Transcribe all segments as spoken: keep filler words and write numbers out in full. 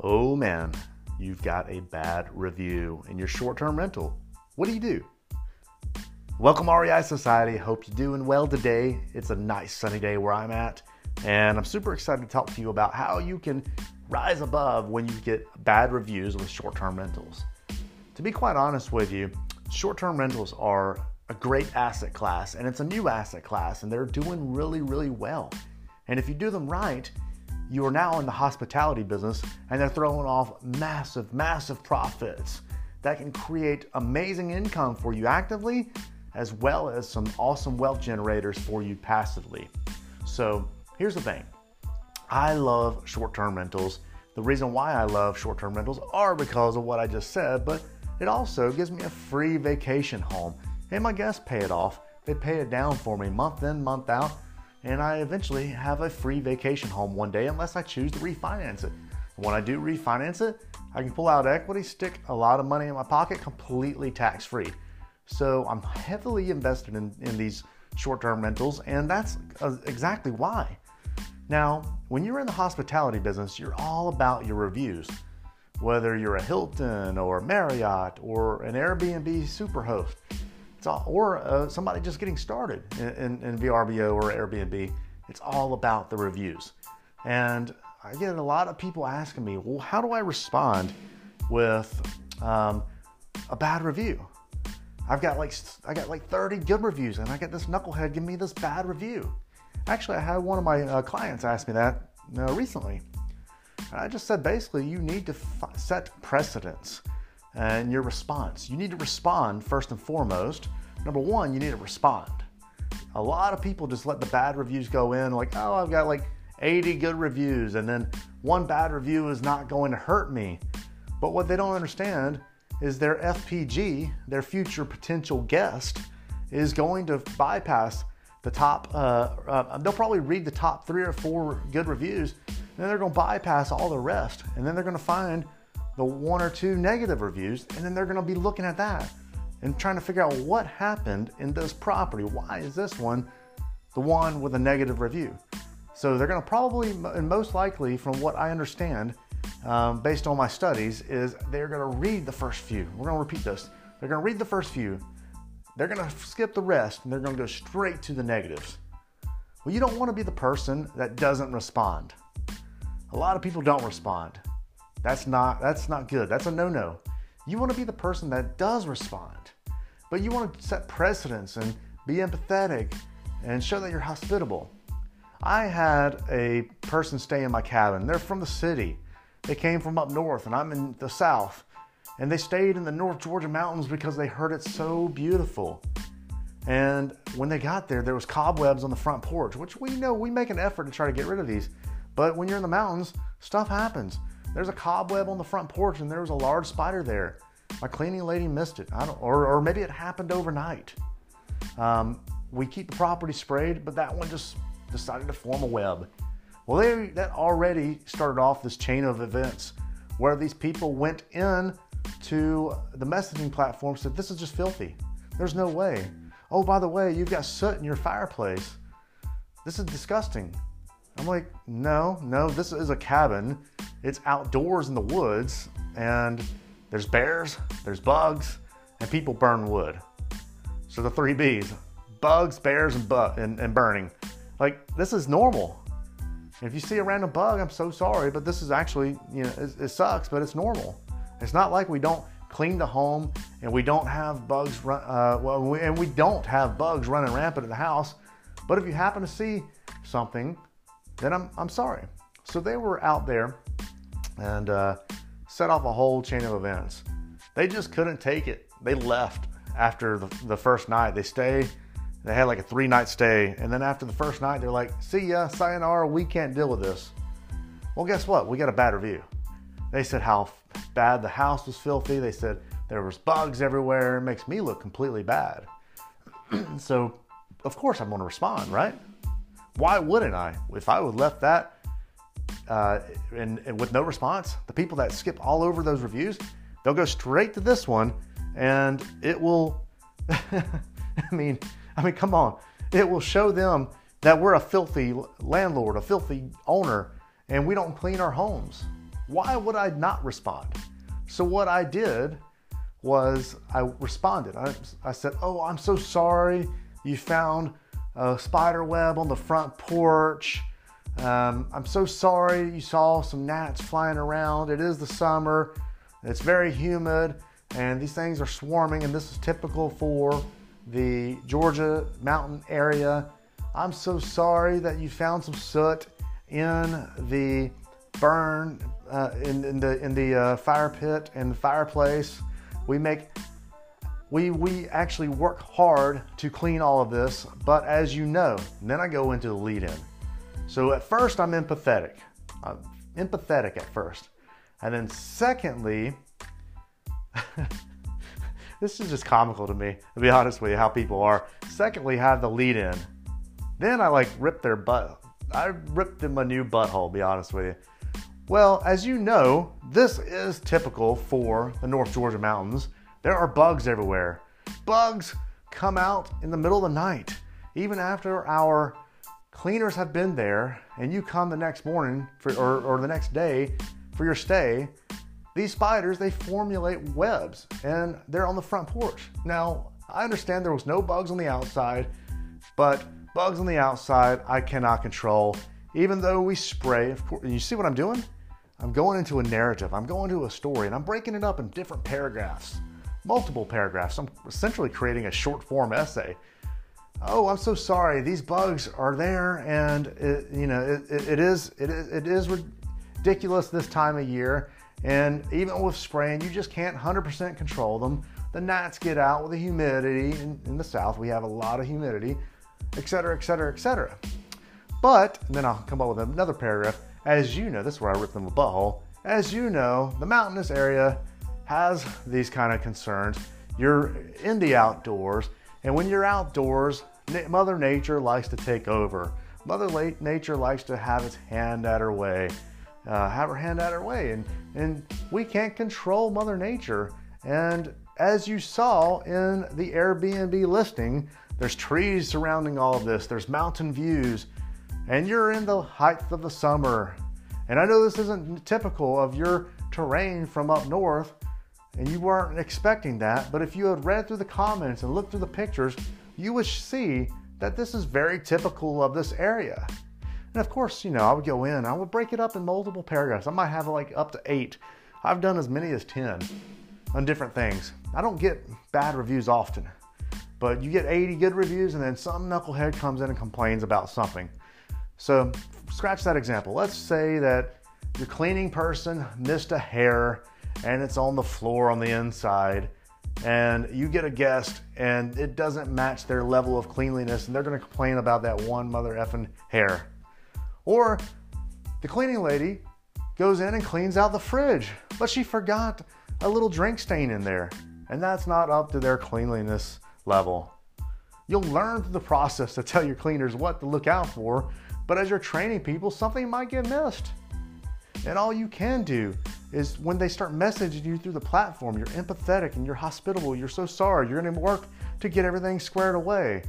Oh man, you've got a bad review in your short-term rental. What do you do? Welcome R E I Society. Hope you're doing well today. It's a nice sunny day where I'm at, and I'm super excited to talk to you about how you can rise above when you get bad reviews with short-term rentals. To be quite honest with you, short-term rentals are a great asset class, and it's a new asset class, and they're doing really, really well. And if you do them right, you are now in the hospitality business, and they're throwing off massive, massive profits that can create amazing income for you actively, as well as some awesome wealth generators for you passively. So here's the thing. I love short-term rentals. The reason why I love short-term rentals are because of what I just said, but it also gives me a free vacation home, and my guests pay it off. They pay it down for me month in, month out, and I eventually have a free vacation home one day unless I choose to refinance it. When I do refinance it, I can pull out equity, stick a lot of money in my pocket, completely tax-free. So I'm heavily invested in, in these short-term rentals, and that's exactly why. Now, when you're in the hospitality business, you're all about your reviews. Whether you're a Hilton or a Marriott or an Airbnb superhost, it's all, or uh, somebody just getting started in, in, in V R B O or Airbnb, it's all about the reviews. And I get a lot of people asking me, well, how do I respond with um, a bad review? I've got like I got like thirty good reviews, and I get this knucklehead giving me this bad review. Actually, I had one of my uh, clients ask me that uh, recently. And I just said, basically, you need to f- set precedents in your response. You need to respond first and foremost. Number one, you need to respond. A lot of people just let the bad reviews go in, like, oh, I've got like eighty good reviews, and then one bad review is not going to hurt me. But what they don't understand is their F P G, their future potential guest, is going to bypass the top, uh, uh, they'll probably read the top three or four good reviews, and then they're going to bypass all the rest, and then they're going to find the one or two negative reviews, and then they're going to be looking at that and trying to figure out what happened in this property. Why is this one the one with a negative review? So they're going to probably, and most likely from what I understand, um, based on my studies, is they're going to read the first few. We're going to repeat this. They're going to read the first few. They're going to skip the rest, and they're going to go straight to the negatives. Well, you don't want to be the person that doesn't respond. A lot of people don't respond. That's not, that's not good. That's a no-no. You want to be the person that does respond. But you want to set precedents and be empathetic and show that you're hospitable. I had a person stay in my cabin. They're from the city. They came from up north, and I'm in the south. And they stayed in the North Georgia mountains because they heard it so beautiful. And when they got there, there was cobwebs on the front porch, which we know, we make an effort to try to get rid of these. But when you're in the mountains, stuff happens. There's a cobweb on the front porch, and there was a large spider there. My cleaning lady missed it. I don't, or, or maybe it happened overnight. Um, we keep the property sprayed, but that one just decided to form a web. Well, they, that already started off this chain of events where these people went in to the messaging platform, said, this is just filthy. There's no way. Oh, by the way, you've got soot in your fireplace. This is disgusting. I'm like, no, no, this is a cabin. It's outdoors in the woods, and there's bears, there's bugs, and people burn wood. So the three B's, bugs, bears, and, bu- and, and burning. Like, this is normal. If you see a random bug, I'm so sorry, but this is actually, you know, it, it sucks, but it's normal. It's not like we don't clean the home and we don't have bugs run, uh, well, we, and we don't have bugs running rampant in the house. But if you happen to see something, then I'm I'm sorry. So they were out there and uh, set off a whole chain of events. They just couldn't take it. They left after the, the first night. They stayed. They had like a three-night stay, and then after the first night, they're like, "See ya, sayonara. We can't deal with this." Well, guess what? We got a bad review. They said how bad the house was filthy. They said there was bugs everywhere. It makes me look completely bad. So, of course, I'm going to respond, right? Why wouldn't I? If I would left that uh, and, and with no response, the people that skip all over those reviews, they'll go straight to this one, and it will. I mean, I mean, come on! It will show them that we're a filthy landlord, a filthy owner, and we don't clean our homes. Why would I not respond? So what I did was I responded. I, I said, oh, I'm so sorry you found a spider web on the front porch. Um, I'm so sorry you saw some gnats flying around. It is the summer. It's very humid and these things are swarming, and this is typical for the Georgia mountain area. I'm so sorry that you found some soot in the burn, uh, in, in the in the uh, fire pit and the fireplace. We make we we actually work hard to clean all of this, but as you know, and then I go into the lead-in. So at first I'm empathetic. I'm empathetic at first, and then secondly, this is just comical to me, to be honest with you, how people are. Secondly, have the lead-in. Then I like rip their butt. I ripped them a new butthole, to be honest with you. Well, as you know, this is typical for the North Georgia mountains. There are bugs everywhere. Bugs come out in the middle of the night. Even after our cleaners have been there and you come the next morning for, or, or the next day for your stay, these spiders, they formulate webs and they're on the front porch. Now, I understand there was no bugs on the outside, but bugs on the outside I cannot control. Even though we spray, of course, you see what I'm doing? I'm going into a narrative, I'm going to a story, and I'm breaking it up in different paragraphs, multiple paragraphs. I'm essentially creating a short form essay. Oh, I'm so sorry, these bugs are there, and it, you know, it, it, it is it is it is ridiculous this time of year, and even with spraying, you just can't one hundred percent control them. The gnats get out with the humidity. In, in the south, we have a lot of humidity, et cetera, et cetera, et cetera. But, and then I'll come up with another paragraph. As you know, this is where I rip them a butthole. As you know, the mountainous area has these kind of concerns. You're in the outdoors, and when you're outdoors, Mother Nature likes to take over. Mother Nature likes to have its hand at her way, uh, have her hand at her way, and, and we can't control Mother Nature. And as you saw in the Airbnb listing, there's trees surrounding all of this, there's mountain views, and you're in the height of the summer. And I know this isn't typical of your terrain from up north, and you weren't expecting that, but if you had read through the comments and looked through the pictures, you would see that this is very typical of this area. And of course, you know, I would go in, I would break it up in multiple paragraphs. I might have like up to eight. I've done as many as ten on different things. I don't get bad reviews often, but you get eighty good reviews and then some knucklehead comes in and complains about something. So scratch that example. Let's say that your cleaning person missed a hair and it's on the floor on the inside, and you get a guest and it doesn't match their level of cleanliness, and they're going to complain about that one mother effing hair. Or the cleaning lady goes in and cleans out the fridge, but she forgot a little drink stain in there, and that's not up to their cleanliness level. You'll learn through the process to tell your cleaners what to look out for, but as you're training people, something might get missed. And all you can do is when they start messaging you through the platform, you're empathetic and you're hospitable, you're so sorry, you're going to work to get everything squared away.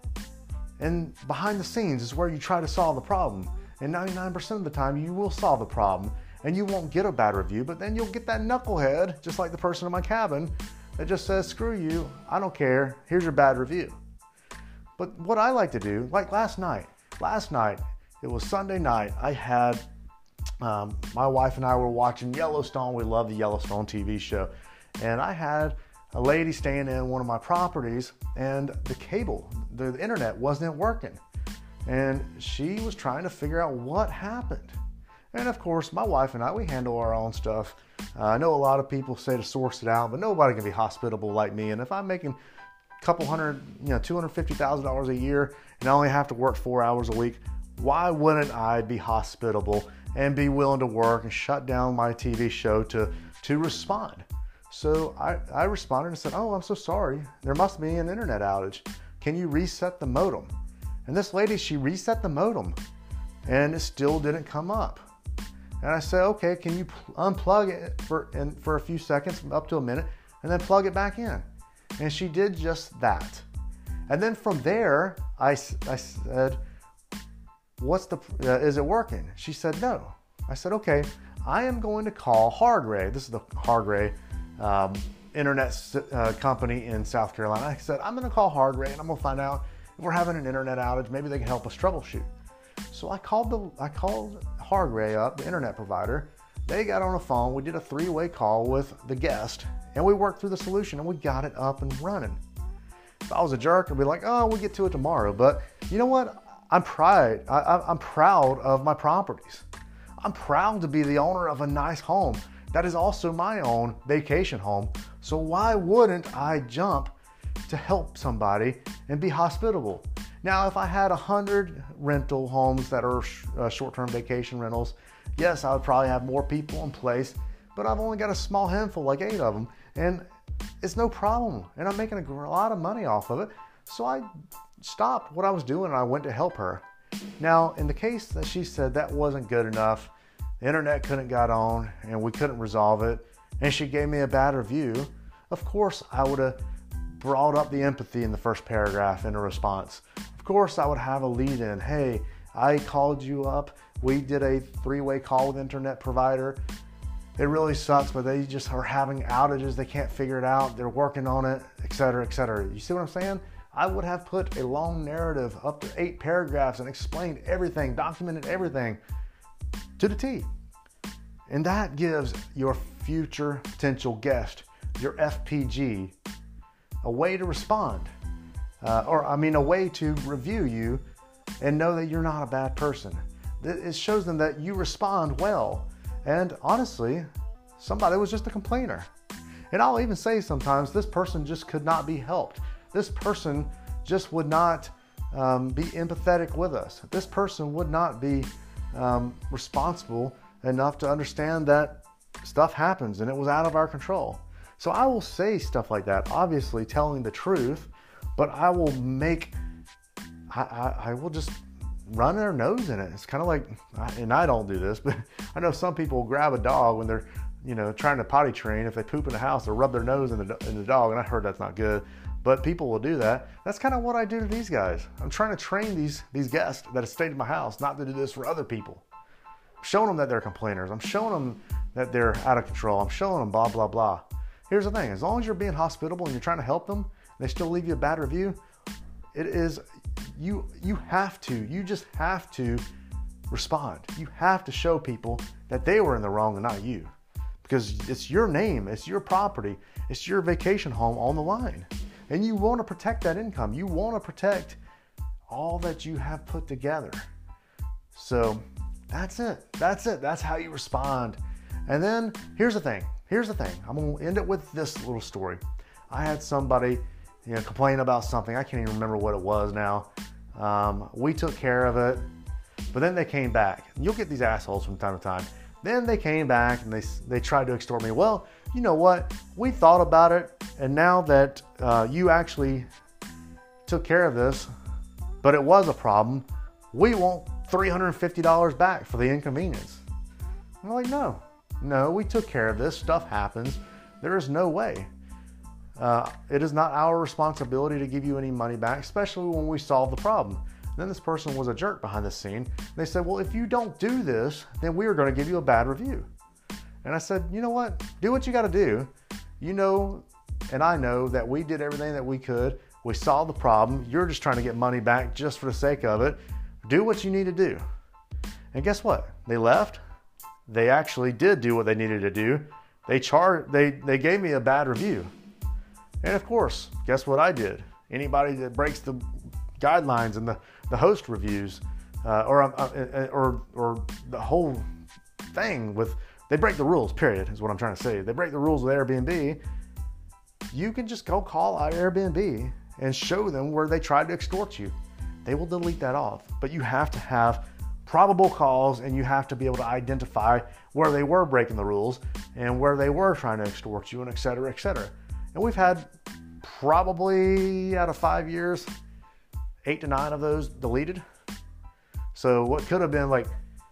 And behind the scenes is where you try to solve the problem. And ninety-nine percent of the time, you will solve the problem and you won't get a bad review, but then you'll get that knucklehead, just like the person in my cabin, that just says, screw you, I don't care, here's your bad review. But what I like to do, like last night, last night, it was Sunday night, I had, um, my wife and I were watching Yellowstone. We love the Yellowstone T V show. And I had a lady staying in one of my properties, and the cable, the, the internet wasn't working. And she was trying to figure out what happened. And of course, my wife and I, we handle our own stuff. Uh, I know a lot of people say to source it out, but nobody can be hospitable like me. And if I'm making a couple hundred, you know, two hundred fifty thousand dollars a year, and I only have to work four hours a week, why wouldn't I be hospitable and be willing to work and shut down my T V show to, to respond? So I, I responded and said, oh, I'm so sorry. There must be an internet outage. Can you reset the modem? And this lady, she reset the modem and it still didn't come up. And I said, okay, can you unplug it for, in, for a few seconds, up to a minute, and then plug it back in? And she did just that. And then from there, I, I said, what's the, uh, is it working? She said, no. I said, okay, I am going to call Hardray. This is the Hardray um, internet uh, company in South Carolina. I said, I'm going to call Hardray and I'm going to find out if we're having an internet outage. Maybe they can help us troubleshoot. So I called the I called Hardray up, the internet provider. They got on the phone. We did a three-way call with the guest, and we worked through the solution, and we got it up and running. If I was a jerk, I'd be like, "Oh, we'll get to it tomorrow." But you know what? I'm pride. I, I'm proud of my properties. I'm proud to be the owner of a nice home that is also my own vacation home. So why wouldn't I jump to help somebody and be hospitable? Now, if I had a hundred rental homes that are uh, short-term vacation rentals, yes, I would probably have more people in place, but I've only got a small handful, like eight of them, and it's no problem. And I'm making a lot of money off of it. So I stopped what I was doing and I went to help her. Now, in the case that she said that wasn't good enough, the internet couldn't get on and we couldn't resolve it, and she gave me a bad review, of course I would have brought up the empathy in the first paragraph in a response. Of course I would have a lead in. Hey, I called you up. We did a three-way call with internet provider. It really sucks, but they just are having outages. They can't figure it out. They're working on it, et cetera, et cetera. You see what I'm saying? I would have put a long narrative up to eight paragraphs and explained everything, documented everything to the T. And that gives your future potential guest, your F P G, a way to respond. Uh, or, I mean, a way to review you and know that you're not a bad person. It shows them that you respond well. And honestly, somebody was just a complainer. And I'll even say sometimes this person just could not be helped. This person just would not um, be empathetic with us. This person would not be um, responsible enough to understand that stuff happens and it was out of our control. So I will say stuff like that, obviously telling the truth, but I will make, I, I, I will just run their nose in it. It's kind of like, and I don't do this, but I know some people grab a dog when they're, you know, trying to potty train. If they poop in the house, they'll rub their nose in the, in the dog, and I heard that's not good, but people will do that. That's kind of what I do to these guys. I'm trying to train these, these guests that have stayed in my house not to do this for other people. I'm showing them that they're complainers. I'm showing them that they're out of control. I'm showing them blah, blah, blah. Here's the thing. As long as you're being hospitable and you're trying to help them, and they still leave you a bad review, it is, you, you have to, you just have to respond. You have to show people that they were in the wrong and not you. Because it's your name, it's your property, it's your vacation home on the line. And you want to protect that income. You want to protect all that you have put together. So that's it. That's it. That's how you respond. And then here's the thing. Here's the thing. I'm going to end it with this little story. I had somebody, you know, complain about something. I can't even remember what it was now. Um, we took care of it, but then they came back. You'll get these assholes from time to time. Then they came back and they they tried to extort me. Well, you know what? We thought about it, and now that uh, you actually took care of this, but it was a problem, we want three hundred fifty dollars back for the inconvenience. I'm like, no, no, we took care of this. Stuff happens. There is no way. Uh, it is not our responsibility to give you any money back, especially when we solve the problem. Then this person was a jerk behind the scene. They said, well, if you don't do this, then we are going to give you a bad review. And I said, you know what? Do what you got to do. You know, and I know that we did everything that we could. We solved the problem. You're just trying to get money back just for the sake of it. Do what you need to do. And guess what? They left. They actually did do what they needed to do. They charged. They they gave me a bad review. And of course, guess what I did? Anybody that breaks the guidelines and the, the host reviews, uh, or, uh, or, or the whole thing with, they break the rules, period, is what I'm trying to say. They break the rules with Airbnb. You can just go call Airbnb and show them where they tried to extort you. They will delete that off. But you have to have probable cause, and you have to be able to identify where they were breaking the rules and where they were trying to extort you, and et cetera, et cetera. And we've had probably out of five years, eight to nine of those deleted. So what could have been like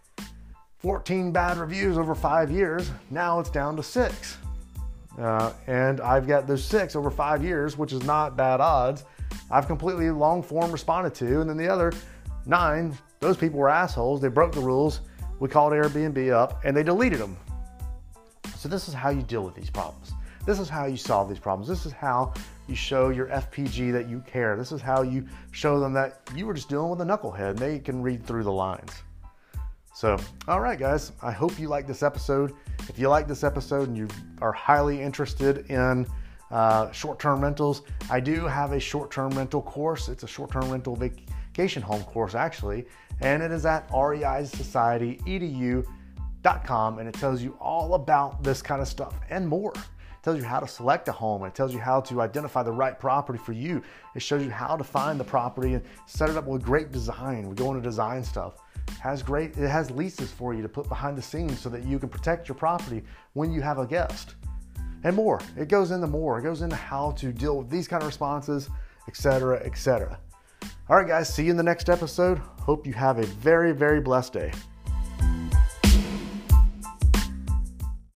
fourteen bad reviews over five years, now it's down to six. Uh, and I've got those six over five years, which is not bad odds. I've completely long form responded to. And then the other nine, those people were assholes. They broke the rules. we called Airbnb up and they deleted them. So this is how you deal with these problems. This is how you solve these problems. This is how you show your F P G that you care. This is how you show them that you were just dealing with a knucklehead and they can read through the lines. So, all right, guys, I hope you like this episode. If you like this episode and you are highly interested in uh, short-term rentals, I do have a short-term rental course. It's a short-term rental vacation home course, actually, and it is at R E I society edu dot com, and it tells you all about this kind of stuff and more. It tells you how to select a home. It tells you how to identify the right property for you. It shows you how to find the property and set it up with great design. We go into design stuff. It has great, it has leases for you to put behind the scenes so that you can protect your property when you have a guest. And more. It goes into more. It goes into how to deal with these kind of responses, et cetera, et cetera. All right, guys, see you in the next episode. Hope you have a very, very blessed day.